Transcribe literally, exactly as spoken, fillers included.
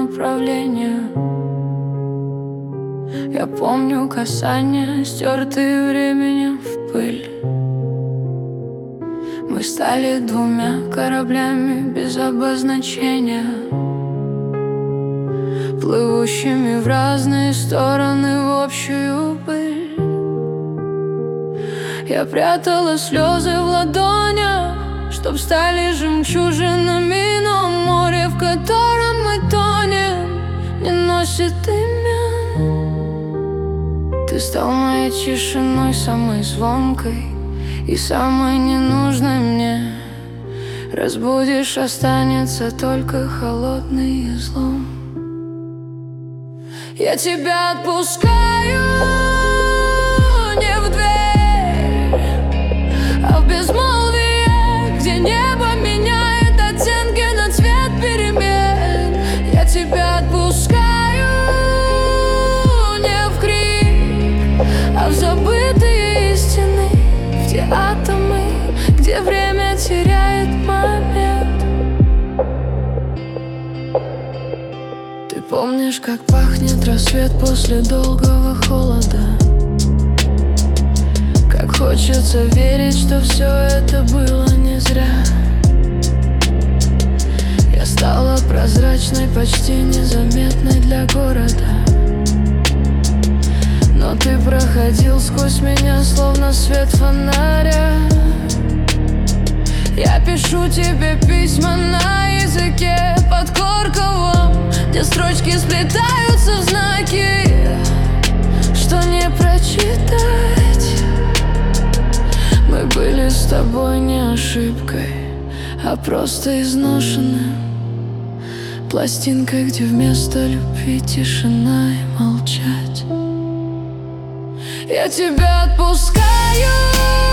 направления. Я помню касания, стертые временем в пыль. Мы стали двумя кораблями без обозначения, плывущими в разные стороны в общую пыль. Я прятала слезы в ладонях, чтоб стали жемчужинами, но море, в котором мы тонем, не носит имен. Ты стал моей тишиной, самой звонкой и самой ненужной мне. Разбудишь, останется только холодный излом. Я тебя отпускаю не в дверь, а в безмолвие, где небо меняет оттенки на цвет перемен. Я тебя отпускаю не в крик, а в забытые истины, в те атомы, где время теряет момент. Ты помнишь, как пахнет рассвет после долгого холода? Как хочется верить, что все это было не зря. Я стала прозрачной, почти незаметной для города, но ты проходил сквозь меня, словно свет фонаря. Я пишу тебе письма на языке подкорковом, где строчки сплетаются в знаки, что не прочитать. Мы были с тобой не ошибкой, а просто изношенным пластинкой, где вместо любви тишина и молчать. Я тебя отпускаю